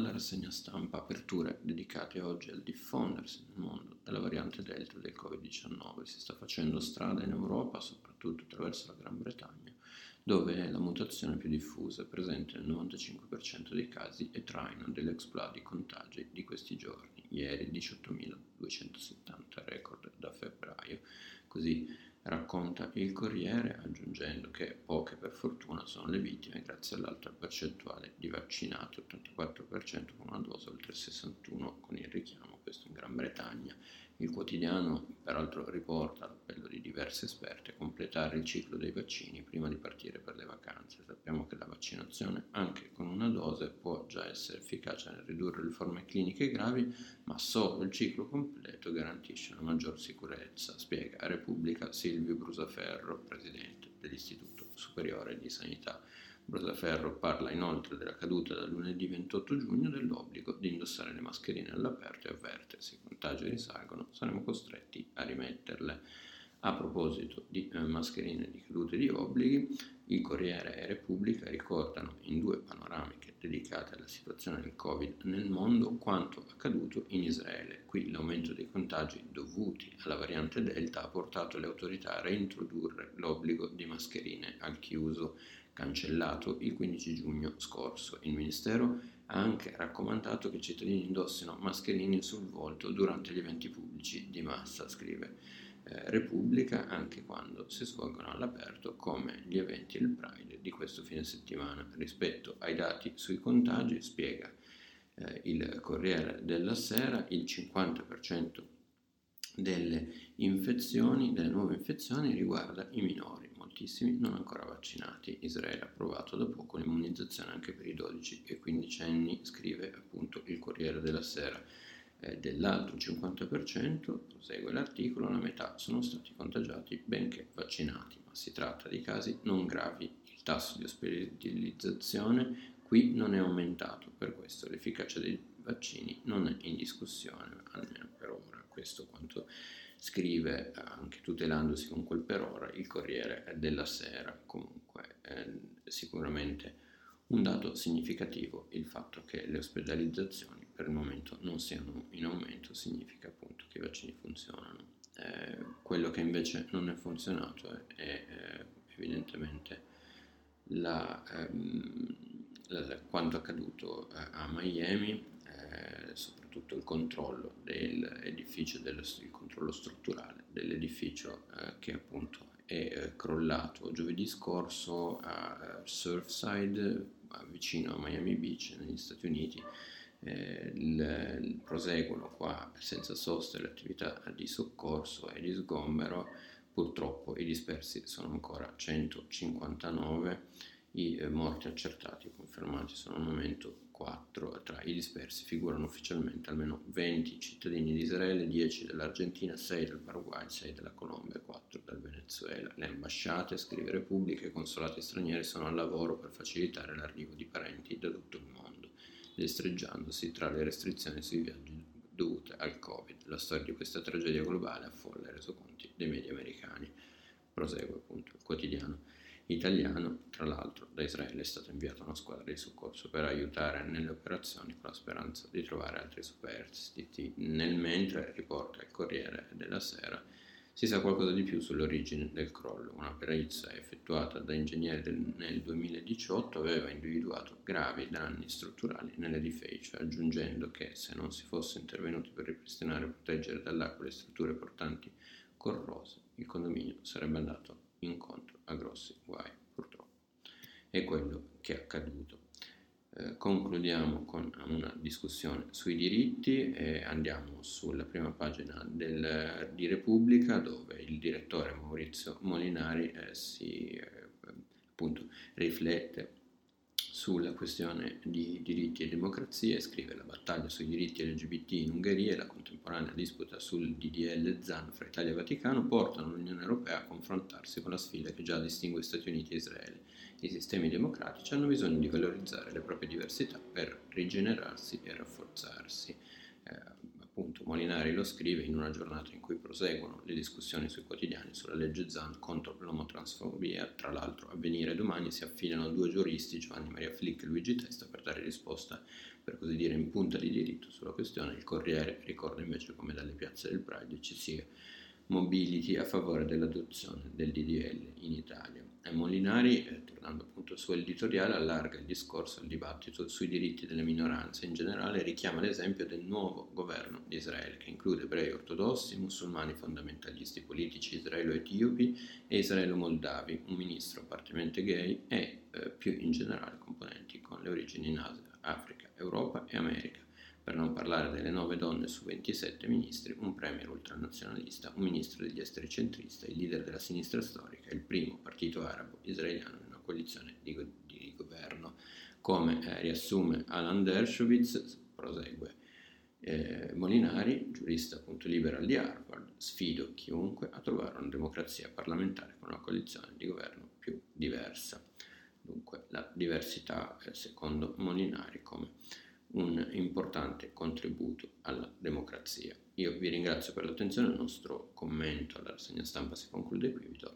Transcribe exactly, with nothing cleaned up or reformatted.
Dalla rassegna stampa aperture dedicate oggi al diffondersi nel mondo della variante Delta del covid diciannove. Si sta facendo strada in Europa, soprattutto attraverso la Gran Bretagna, dove è la mutazione più diffusa, presente nel novantacinque per cento dei casi e traino dell'exploit di contagi di questi giorni. Ieri diciottomiladuecentosettanta record da febbraio. Così racconta il Corriere, aggiungendo che poche per fortuna sono le vittime grazie all'alta percentuale di vaccinati, ottantaquattro per cento con una dose, oltre sessantuno per cento con il richiamo, questo in Gran Bretagna. Il quotidiano peraltro riporta l'appello di diversi esperti a completare il ciclo dei vaccini prima di partire per le vacanze. Sappiamo che la vaccinazione, anche con una dose, può già essere efficace nel ridurre le forme cliniche gravi, ma solo il ciclo completo garantisce una maggior sicurezza, spiega a Repubblica Silvio Brusaferro, presidente dell'Istituto Superiore di Sanità. Brusaferro parla inoltre della caduta dal lunedì ventotto giugno dell'obbligo di indossare le mascherine all'aperto e avverte: se i contagi risalgono saremo costretti a rimetterle. A proposito di eh, mascherine di cadute di obblighi, il Corriere e Repubblica ricordano in due panoramiche dedicate alla situazione del Covid nel mondo quanto accaduto in Israele. Qui l'aumento dei contagi dovuti alla variante Delta ha portato le autorità a reintrodurre l'obbligo di mascherine al chiuso, cancellato il quindici giugno scorso. Il Ministero ha anche raccomandato che i cittadini indossino mascherine sul volto durante gli eventi pubblici di massa, scrive eh, Repubblica, anche quando si svolgono all'aperto, come gli eventi del Pride di questo fine settimana. Rispetto ai dati sui contagi, spiega eh, il Corriere della Sera, il cinquanta per cento delle infezioni, delle nuove infezioni riguarda i minori, moltissimi non ancora vaccinati. Israele ha approvato da poco l'immunizzazione anche per i dodici e quindici anni, scrive appunto il Corriere della Sera. Eh, dell'altro cinquanta per cento, prosegue l'articolo, la metà sono stati contagiati benché vaccinati, ma si tratta di casi non gravi. Il tasso di ospedalizzazione qui non è aumentato, per questo l'efficacia dei vaccini non è in discussione, almeno per ora. Questo quanto scrive, anche tutelandosi con quel per ora, il Corriere della Sera. Comunque eh, sicuramente un dato significativo il fatto che le ospedalizzazioni per il momento non siano in aumento, significa appunto che i vaccini funzionano. Eh, quello che invece non è funzionato è, è eh, evidentemente la, ehm, la, quanto accaduto eh, a Miami, eh, soprattutto il controllo dell'edificio, dello, il controllo strutturale dell'edificio eh, che appunto è eh, crollato giovedì scorso a uh, Surfside, vicino a Miami Beach negli Stati Uniti. Eh, il, il proseguono qua senza sosta le attività di soccorso e di sgombero. Purtroppo i dispersi sono ancora centocinquantanove, i eh, morti accertati confermati sono al momento quattro. Tra i dispersi figurano ufficialmente almeno venti cittadini di Israele, dieci dell'Argentina, sei del Paraguay, sei della Colombia e quattro dal Venezuela. Le ambasciate, scrive Repubblica, e i consolati stranieri sono al lavoro per facilitare l'arrivo di parenti da tutto il mondo, destreggiandosi tra le restrizioni sui viaggi dovute al Covid. La storia di questa tragedia globale affolla i resoconti dei media americani. Prosegue appunto il quotidiano italiano. Tra l'altro da Israele è stata inviata una squadra di soccorso per aiutare nelle operazioni, con la speranza di trovare altri superstiti. Nel mentre, riporta il Corriere della Sera, si sa qualcosa di più sull'origine del crollo. Una perizia effettuata da ingegneri del, nel duemiladiciotto aveva individuato gravi danni strutturali nell'edificio, aggiungendo che se non si fosse intervenuti per ripristinare e proteggere dall'acqua le strutture portanti corrose, il condominio sarebbe andato incontro a grossi guai. Purtroppo è quello che è accaduto. Eh, concludiamo con una discussione sui diritti e andiamo sulla prima pagina del, di Repubblica, dove il direttore Maurizio Molinari eh, si eh, appunto riflette sulla questione di diritti e democrazia e scrive: la battaglia sui diritti L G B T in Ungheria e la contemporanea disputa sul D D L Zan fra Italia e Vaticano portano l'Unione Europea a confrontarsi con la sfida che già distingue Stati Uniti e Israele. I sistemi democratici hanno bisogno di valorizzare le proprie diversità per rigenerarsi e rafforzarsi. Eh, appunto Molinari lo scrive in una giornata in cui proseguono le discussioni sui quotidiani sulla legge Zan contro l'omotransfobia. Tra l'altro, Avvenire e Domani si affidano a due giuristi, Giovanni Maria Flick e Luigi Testa, per dare risposta, per così dire, in punta di diritto sulla questione. Il Corriere ricorda invece come dalle piazze del Pride ci sia mobiliti a favore dell'adozione del D D L in Italia. E Molinari, eh, tornando appunto al suo editoriale, allarga il discorso al dibattito sui diritti delle minoranze in generale e richiama l'esempio del nuovo governo di Israele, che include ebrei ortodossi, musulmani fondamentalisti politici israelo-etiopi e israelo-moldavi, un ministro parzialmente gay e eh, più in generale componenti con le origini in Asia, Africa, Europa e America. Per non parlare delle nove donne su ventisette ministri, un premier ultranazionalista, un ministro degli esteri centrista, il leader della sinistra storica, il primo partito arabo israeliano in una coalizione di, go- di governo. Come eh, riassume Alan Dershowitz, prosegue eh, Molinari, giurista appunto liberal di Harvard, sfido chiunque a trovare una democrazia parlamentare con una coalizione di governo più diversa. Dunque la diversità, eh, secondo Molinari, come un importante contributo alla democrazia. Io vi ringrazio per l'attenzione, il nostro commento alla rassegna stampa si conclude qui, vi do